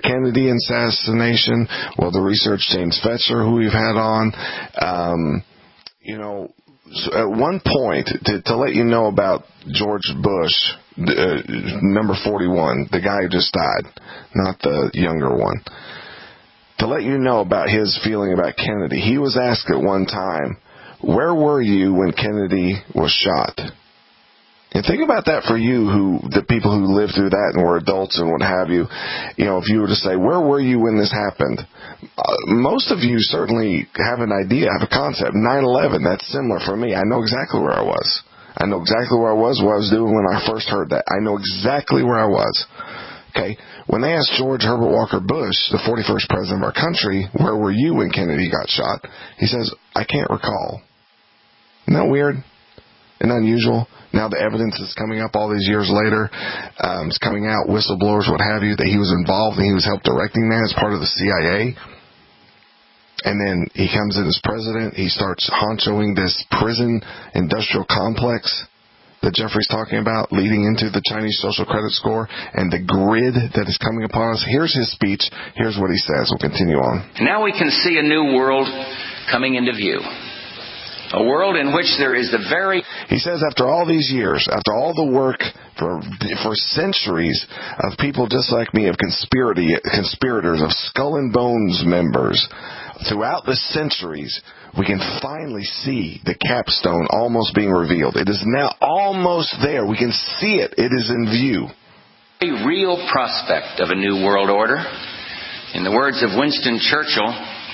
Kennedy assassination. Well, the research James Fetzer, who we've had on, um, you know, at one point, to, to let you know about George Bush, uh, number forty-one, the guy who just died, not the younger one, to let you know about his feeling about Kennedy, he was asked at one time, where were you when Kennedy was shot? And think about that for you, who the people who lived through that and were adults and what have you. You know, if you were to say, where were you when this happened? Uh, most of you certainly have an idea, have a concept. nine eleven, that's similar for me. I know exactly where I was. I know exactly where I was, what I was doing when I first heard that. I know exactly where I was. Okay, when they asked George Herbert Walker Bush, the forty-first president of our country, where were you when Kennedy got shot? He says, I can't recall. Isn't that weird and unusual? Now the evidence is coming up all these years later. Um, it's coming out, whistleblowers, what have you, that he was involved and he was helped directing that as part of the C I A. And then he comes in as president. He starts honchoing this prison industrial complex that Jeffrey's talking about, leading into the Chinese social credit score and the grid that is coming upon us. Here's his speech. Here's what he says. We'll continue on. Now we can see a new world coming into view. A world in which there is the very... He says after all these years, after all the work for for centuries of people just like me, of conspiracy, conspirators, of skull and bones members, throughout the centuries, we can finally see the capstone almost being revealed. It is now almost there. We can see it. It is in view. A real prospect of a new world order. In the words of Winston Churchill,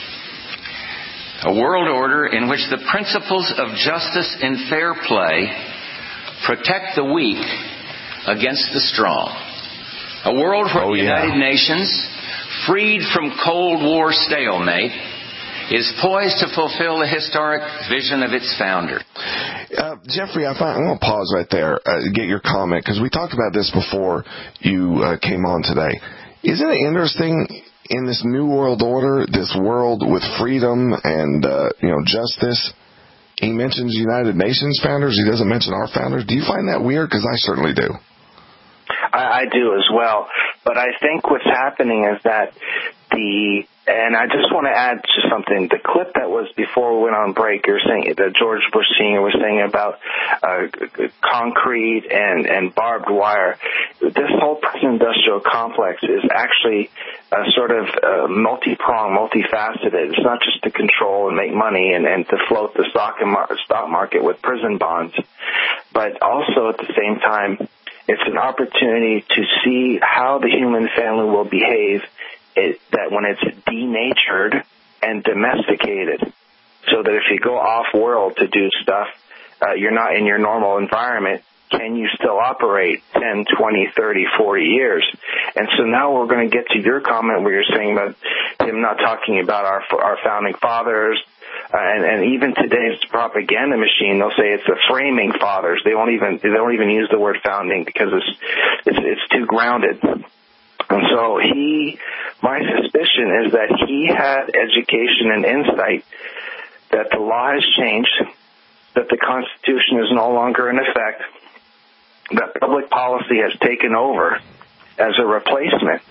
a world order in which the principles of justice and fair play protect the weak against the strong. A world where oh, the yeah. United Nations, freed from Cold War stalemate, is poised to fulfill the historic vision of its founder. Uh, Jeffrey, I find, I'm going to pause right there, uh, get your comment, because we talked about this before you uh, came on today. Isn't it interesting... in this new world order, this world with freedom and, uh, you know, justice, he mentions United Nations founders. He doesn't mention our founders. Do you find that weird? Because I certainly do. I, I do as well. But I think what's happening is that the, and I just want to add to something, the clip that was before we went on break, you're saying that George Bush Senior was saying about uh, concrete and, and barbed wire. This whole prison industrial complex is actually uh, sort of uh, multi-pronged, multifaceted. It's not just to control and make money and, and to float the stock, and mar- stock market with prison bonds, but also at the same time, it's an opportunity to see how the human family will behave it, that when it's denatured and domesticated, so that if you go off-world to do stuff, uh, you're not in your normal environment, can you still operate ten, twenty, thirty, forty years? And so now we're going to get to your comment where you're saying about him not talking about our our founding fathers, uh, and, and even today's propaganda machine, they'll say it's the framing fathers. They won't even they don't even use the word founding because it's it's, it's too grounded. And so he, my suspicion is that he had education and insight that the law has changed, that the Constitution is no longer in effect, that public policy has taken over as a replacement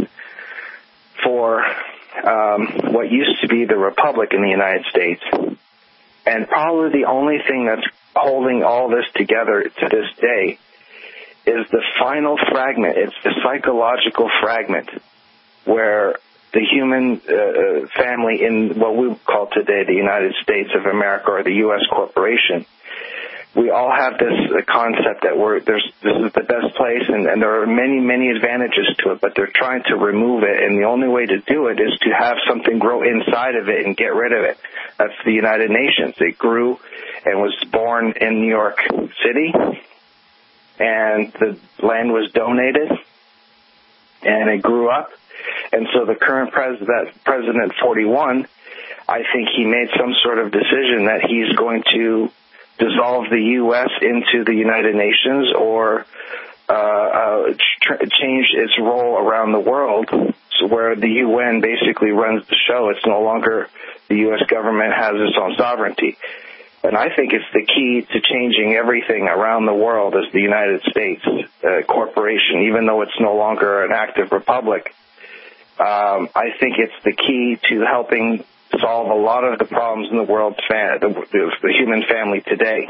for um, what used to be the Republic in the United States. And probably the only thing that's holding all this together to this day is the final fragment. It's the psychological fragment where the human uh, family in what we call today the United States of America or the U S corporation, we all have this uh, concept that we're there's this is the best place, and, and there are many, many advantages to it, but they're trying to remove it, and the only way to do it is to have something grow inside of it and get rid of it. That's the United Nations. It grew and was born in New York City, and the land was donated, and it grew up. And so the current president, President forty-one, I think he made some sort of decision that he's going to dissolve the U S into the United Nations or uh, uh, tr- change its role around the world, so where the U N basically runs the show. It's no longer the U S government has its own sovereignty. And I think it's the key to changing everything around the world is the United States uh, corporation, even though it's no longer an active republic. Um, I think it's the key to helping solve a lot of the problems in the world's fa- the, the, the human family today.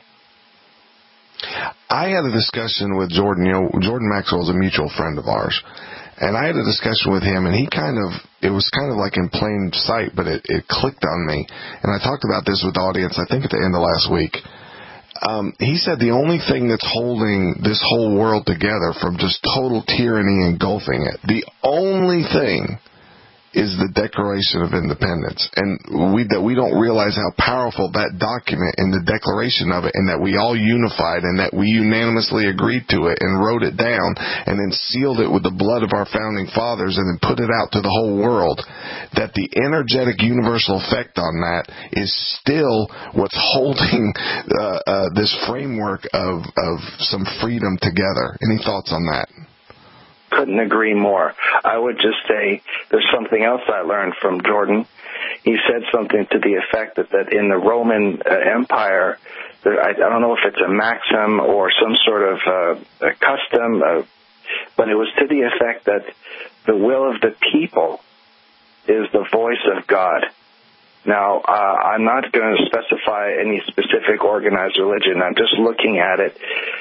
I had a discussion with Jordan. You know, Jordan Maxwell is a mutual friend of ours. And I had a discussion with him, and he kind of, it was kind of like in plain sight, but it, it clicked on me. And I talked about this with the audience, I think, at the end of last week. Um, he said the only thing that's holding this whole world together from just total tyranny engulfing it, the only thing is the Declaration of Independence. And we that we don't realize how powerful that document and the declaration of it, and that we all unified and that we unanimously agreed to it and wrote it down and then sealed it with the blood of our founding fathers and then put it out to the whole world, that the energetic universal effect on that is still what's holding uh, uh, this framework of, of some freedom together. Any thoughts on that? Couldn't agree more. I would just say there's something else I learned from Jordan. He said something to the effect that, that in the Roman uh, Empire, there, I, I don't know if it's a maxim or some sort of uh, a custom, uh, but it was to the effect that the will of the people is the voice of God. Now, uh, I'm not going to specify any specific organized religion. I'm just looking at it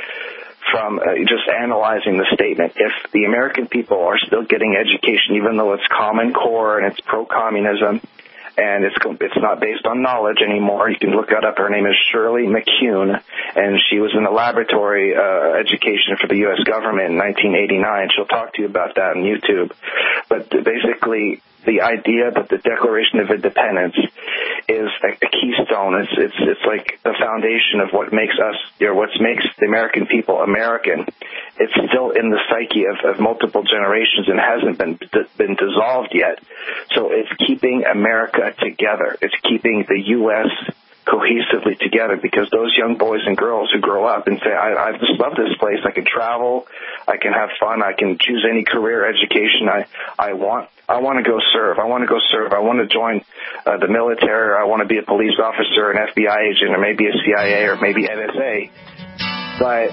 from uh, just analyzing the statement. If the American people are still getting education, even though it's Common Core and it's pro-communism, and it's it's not based on knowledge anymore. You can look that up. Her name is Shirley McCune, and she was in the laboratory uh, education for the U S government in nineteen eighty-nine. She'll talk to you about that on YouTube. But basically, the idea that the Declaration of Independence is a, a keystone. It's it's it's like the foundation of what makes us, you know, what makes the American people American. It's still in the psyche of, of multiple generations and hasn't been been dissolved yet. So it's keeping America together. It's keeping the U S cohesively together, because those young boys and girls who grow up and say, I, I just love this place. I can travel. I can have fun. I can choose any career, education I, I want. I want to go serve. I want to go serve. I want to join uh, the military, or I want to be a police officer, an F B I agent, or maybe a C I A, or maybe N S A. But,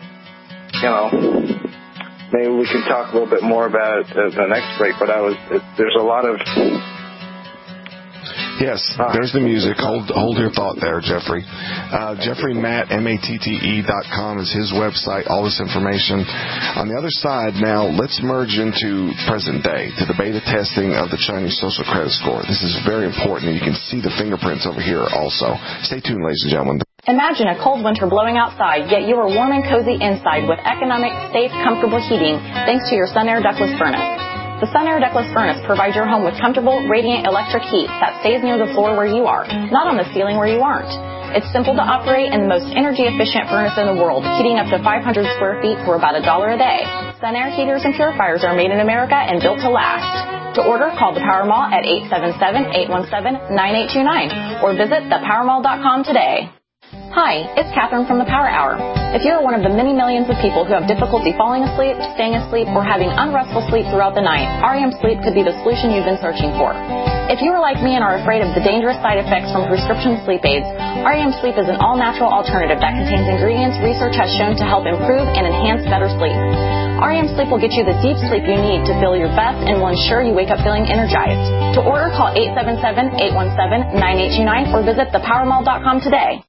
you know, maybe we can talk a little bit more about it uh, the next break. But I was, it, there's a lot of... Yes, there's the music. Hold hold your thought there, Jeffrey. Uh, Jeffrey Matt, M A T T E dot com is his website, all this information. On the other side, now, let's merge into present day, to the beta testing of the Chinese social credit score. This is very important, and you can see the fingerprints over here also. Stay tuned, ladies and gentlemen. Imagine a cold winter blowing outside, yet you are warm and cozy inside with economic, safe, comfortable heating thanks to your Sunair ductless furnace. The Sunair ductless furnace provides your home with comfortable, radiant electric heat that stays near the floor where you are, not on the ceiling where you aren't. It's simple to operate and the most energy-efficient furnace in the world, heating up to five hundred square feet for about a dollar a day. Sunair heaters and purifiers are made in America and built to last. To order, call the Power Mall at eight seven seven, eight one seven, nine eight two nine or visit the power mall dot com today. Hi, it's Catherine from the Power Hour. If you are one of the many millions of people who have difficulty falling asleep, staying asleep, or having unrestful sleep throughout the night, R E M Sleep could be the solution you've been searching for. If you are like me and are afraid of the dangerous side effects from prescription sleep aids, R E M Sleep is an all-natural alternative that contains ingredients research has shown to help improve and enhance better sleep. R E M Sleep will get you the deep sleep you need to feel your best and will ensure you wake up feeling energized. To order, call eight seven seven, eight one seven, nine eight two nine or visit the power mall dot com today.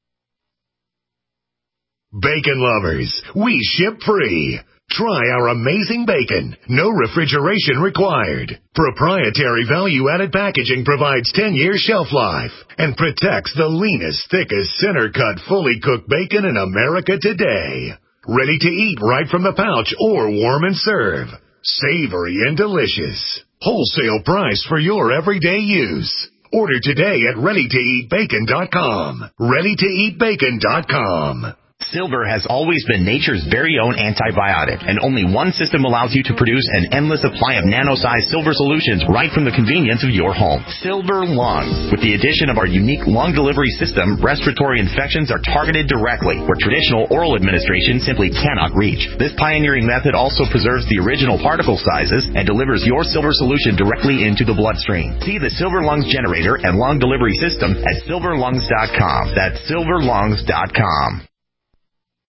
Bacon lovers, we ship free. Try our amazing bacon. No refrigeration required. Proprietary value-added packaging provides ten-year shelf life and protects the leanest, thickest, center-cut, fully cooked bacon in America today. Ready to eat right from the pouch or warm and serve. Savory and delicious. Wholesale price for your everyday use. Order today at ready to eat bacon dot com. ready to eat bacon dot com. Silver has always been nature's very own antibiotic, and only one system allows you to produce an endless supply of nano-sized silver solutions right from the convenience of your home. Silver Lungs. With the addition of our unique lung delivery system, respiratory infections are targeted directly, where traditional oral administration simply cannot reach. This pioneering method also preserves the original particle sizes and delivers your silver solution directly into the bloodstream. See the Silver Lungs generator and lung delivery system at silver lungs dot com. That's silver lungs dot com.